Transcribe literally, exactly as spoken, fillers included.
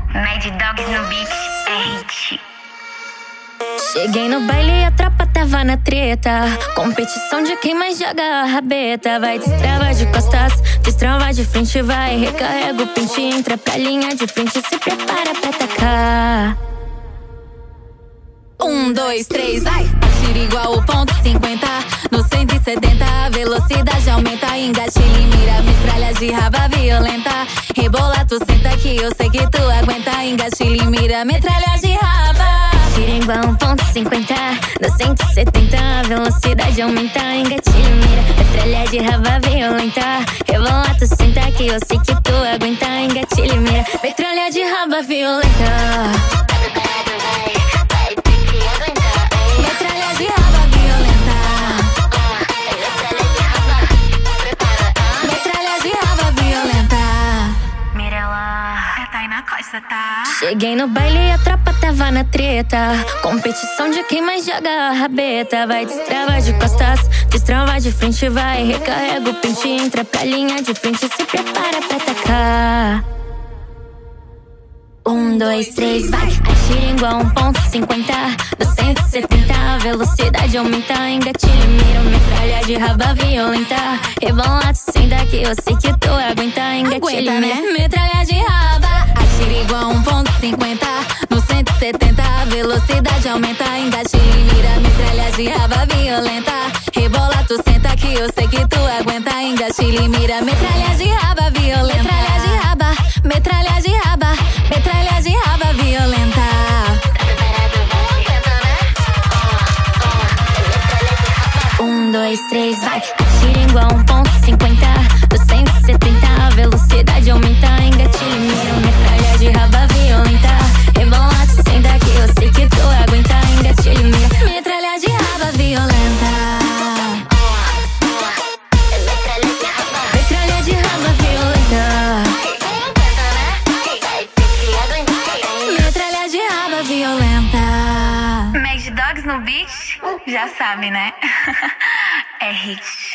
Mad Dogs no beat é hit. Cheguei no baile e a tropa tava na treta. Competição de quem mais joga a rabeta. Vai, destrava de costas, destrava de frente. Vai, recarrega o pente, entra pra linha de frente. Se prepara pra atacar. Um, dois, três, vai! Atira igual o ponto cinquenta. No cento e setenta a velocidade aumenta. Engatilha e mira, metralha de raba violenta. Rebola, tu senta que eu sei que tu aguenta. Engatilha e mira, metralha de raba. Atira igual um ponto cinquenta. No cento e setenta a velocidade aumenta. Engatilha e mira, metralha de raba violenta. Rebola, tu senta que eu sei que tu aguenta. Engatilha e mira, metralha de raba violenta. Tá. Cheguei no baile e a tropa tava na treta. Competição de quem mais joga a rabeta. Vai, destrava de costas, destrava de frente. Vai, recarrega o pente, entra pra linha de frente. Se prepara pra atacar. Um, dois, três, vai! Atira igual um ponto cinquenta. No cento e setenta a velocidade aumenta. Engatilha e mira, metralha de raba violenta. Rebola, tu senta que eu sei que tu aguenta. Engatilha e mira, metralha de raba. Atira igual um ponto cinquenta. No cento e setenta a velocidade aumenta. Engatilha e mira, metralha de raba violenta. Rebola, tu senta que eu sei que tu aguenta. Engatilha e mira, metralha de raba violenta. Metralha de raba, metralha de raba, metralha de raba violenta. Um, dois, três, vai! Atira igual um ponto cinquenta. No cento e setenta a velocidade aumenta. Engatilha e mira, metralha de raba violenta. Rebola, tu senta que eu sei que tu aguenta. Engatilha e mira, metralha de raba violenta. Metralha de raba violenta. Metralha de raba violenta. Mad Dogs no beat, já sabe, né? É hit.